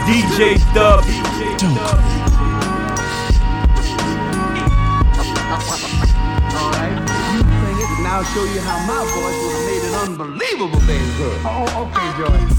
DJ Dub. Alright, you sing it, and I'll show you how my voice would have made an unbelievable bass good. Oh, okay, Joy.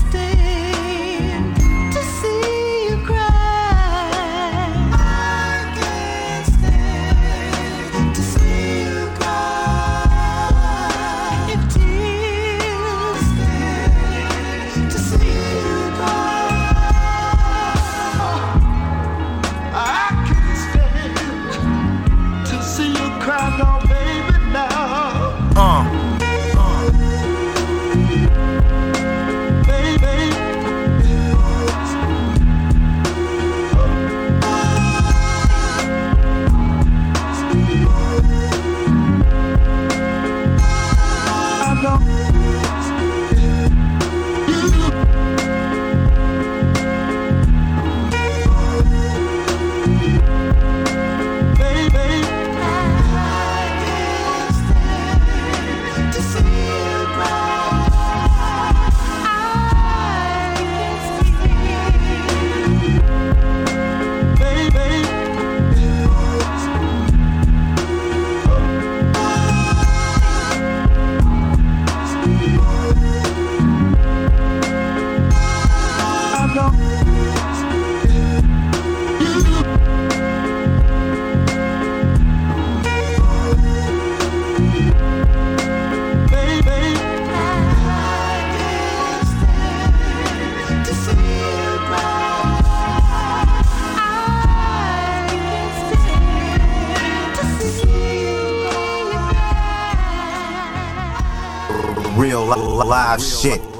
Real live shit.